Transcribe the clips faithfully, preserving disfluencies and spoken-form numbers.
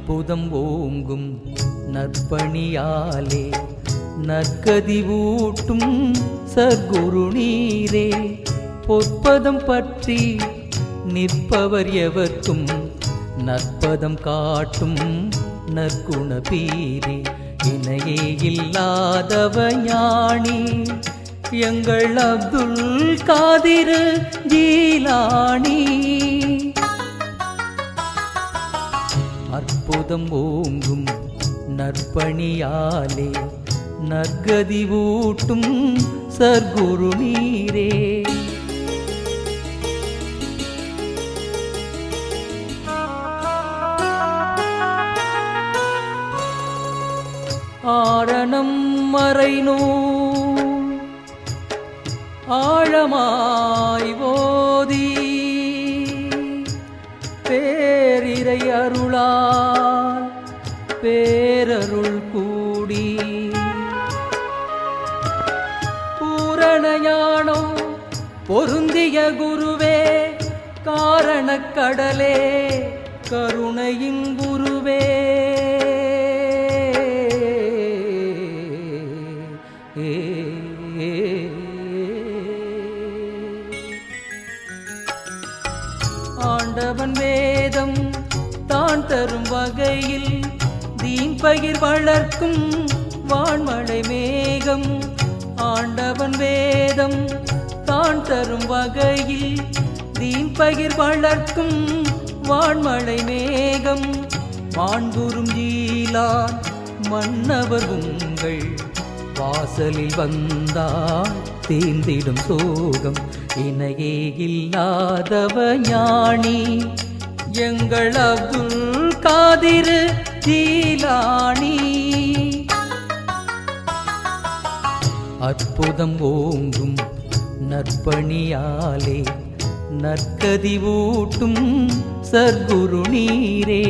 அற்புதம் ஓங்கும் நற்பணியாலே நற்கதி ஊட்டும் சர்க்குரு நீரே. பொற்பதம் பற்றி நிற்பவர் எவர்க்கும் நற்பதம் காட்டும் நற்குண பீரே. இணையே இல்லாதவ ஞானி எங்கள் அப்துல் காதிர் ஜீலானி. அற்புதம் ஓங்கும் நற்பணியாலே நற்கதி ஊட்டும் சர்க்குரு நீரே. ஆரணம் மறைநூல் ஆழமாய் ஓதி பேரிரை அருளால் பேரருள் கூடி பூரண ஞானம் பொருந்திய குருவே காரணக் கடலே கருணையின் குருவே. ஆண்டவன் வேதம் தான் தரும் வகையில் தீன் பகிர் வளர்க்கும் வான்மழை மேகம். ஆண்டவன் வேதம் தான் தரும் வகையில் தீன் பகிர் வளர்க்கும் வான்மழை மேகம். மாண்புறும் ஜீலான் மன்னவர் உங்கள் வாசலில் வந்தால் தீர்ந்திடும் சோகம். இணையே இல்லாதவ ஞானி எங்கள் அப்துல் காதிர் ஜீலானி. அற்புதம் ஓங்கும் நற்பணியாலே நற்கதி ஊட்டும் சர்க்குரு நீரே.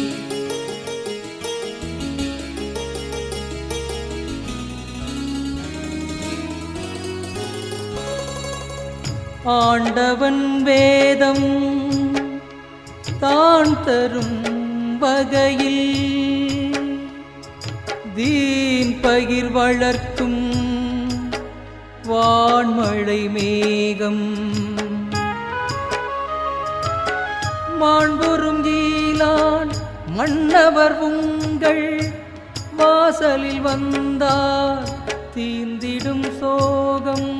ஆண்டவன் வேதம் தான் தரும் வகையில் தீன் பகிர் வளர்க்கும் வான்மழை மேகம். மாண்புறும் ஜீலான் மன்னவர் உங்கள் வாசலில் வந்தார் தீர்ந்திடும் சோகம்.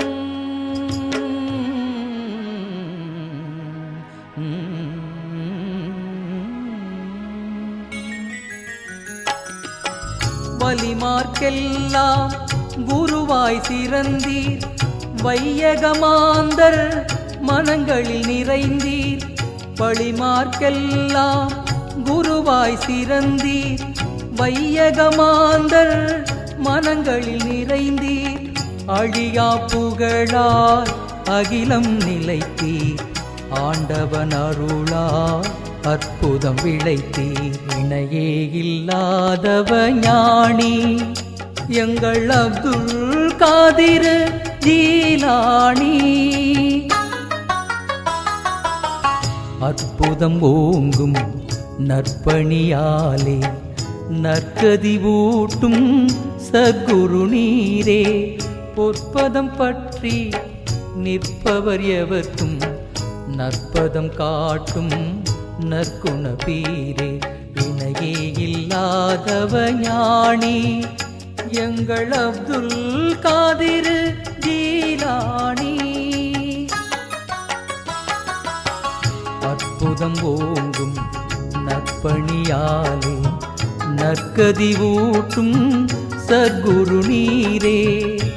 வலிமார்க்கெல்லாம் குருவாய் சிறந்தீர் வையகமாந்தர் மனங்களில் நிறைந்தீர். வலிமார்க்கெல்லாம் குருவாய் சிறந்தீர் வையகமாந்தர் மனங்களில் நிறைந்தீர். அழியா புகழால் அகிலம் நிலைத்தீர் ஆண்டவன் அருளால் அற்புதம் விளைத்தீர். இணையே இல்லாதவ ஞானி எங்கள் அப்துல் காதிர் ஜீலானி. அற்புதம் ஓங்கும் நற்பணியாலே நற்கதி ஊட்டும் சர்க்குரு நீரே. பொற்பதம் பற்றி நிற்பவர் எவர்க்கும் நற்பதம் காட்டும் நற்குண பீரே. இணையே இல்லாதவ ஞானி எங்கள் அப்துல் காதிர் ஜீலானி. அற்புதம் ஓங்கும் நற்பணியாலே நற்கதி ஊட்டும் சர்க்குரு நீரே.